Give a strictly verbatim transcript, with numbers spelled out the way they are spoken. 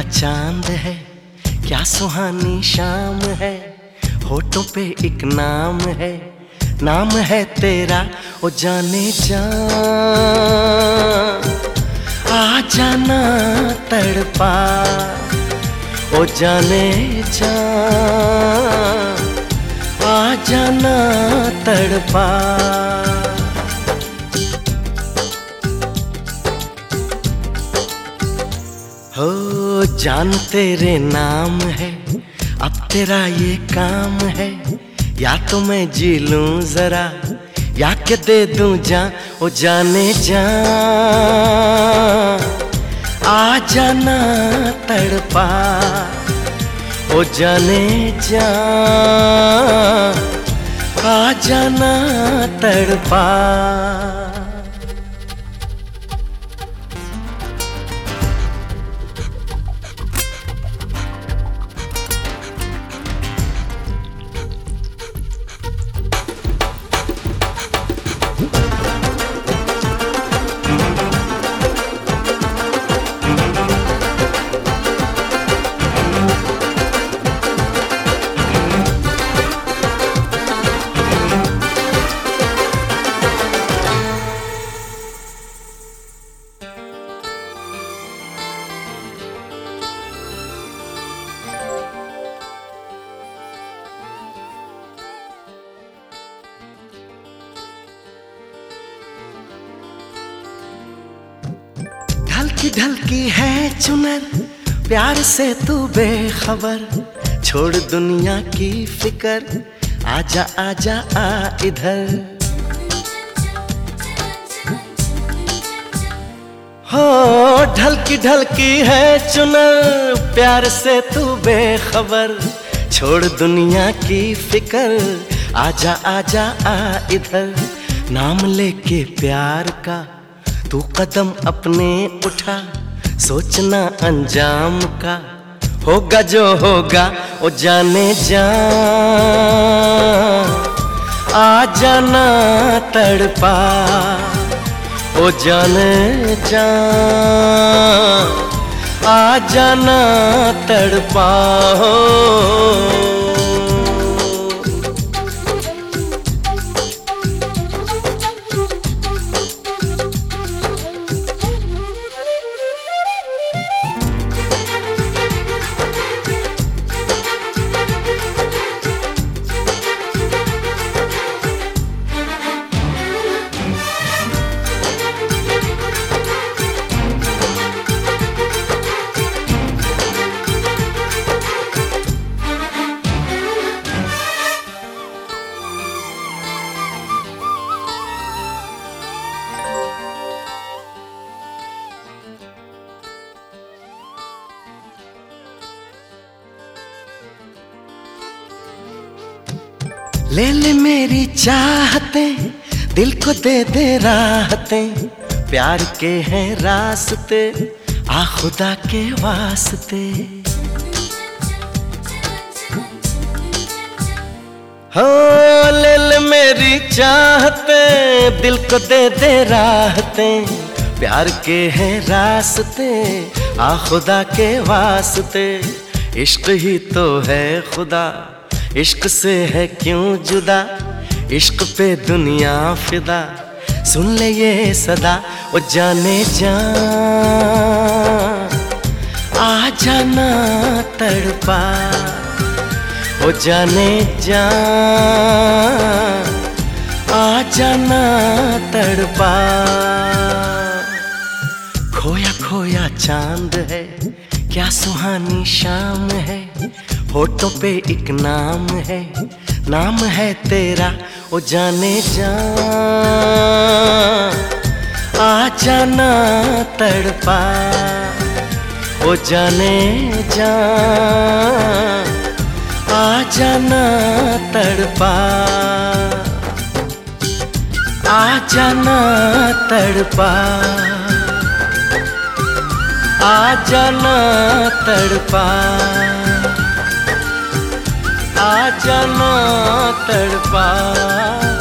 चांद है, क्या सुहानी शाम है। होठों पे एक नाम है, नाम है तेरा ओ जाने जा। आ जाना तड़पा ओ जाने जा, आ जाना तड़पा। हो जान तेरे नाम है, अब तेरा ये काम है। या तो मैं जी लूं जरा, या के दे दूं जान ओ जाने जा। आ जाना तड़पा ओ जाने जा, आ जाना तड़पा। ढलकी ढलकी है चुनर, प्यार से तू बेखबर। छोड़ दुनिया की फिक्र, आजा आजा आ इधर। हो ढलकी ढलकी है चुनर, प्यार से तू बेखबर। छोड़ दुनिया की फिक्र, आजा आजा आ इधर। नाम लेके प्यार का तू कदम अपने उठा, सोचना अंजाम का होगा जो होगा ओ जाने जा। आ जाना तड़पा ओ जाने जा, आ जाना तड़पा हो। ले ले मेरी चाहते, दिल को दे दे राहतें। प्यार के हैं रास्ते, आ खुदा के वास्ते। हो ले ले मेरी चाहते, दिल को दे दे राहतें। प्यार के हैं रास्ते, आ खुदा के वास्ते। इश्क ही तो है खुदा, इश्क से है क्यों जुदा। इश्क पे दुनिया फिदा, सुन ले ये सदा ओ जाने जा। आ जाना तड़पा ओ जाने जा, आ जाना तड़पा। खोया खोया चांद है, क्या सुहानी शाम है। होठों पे एक नाम है, नाम है तेरा ओ जाने जा। आ जाना तड़पा ओ जाने जा, आ जाना तड़पा। आ जाना तड़पा, आ जाना तड़पा। आ जाना तड़पा।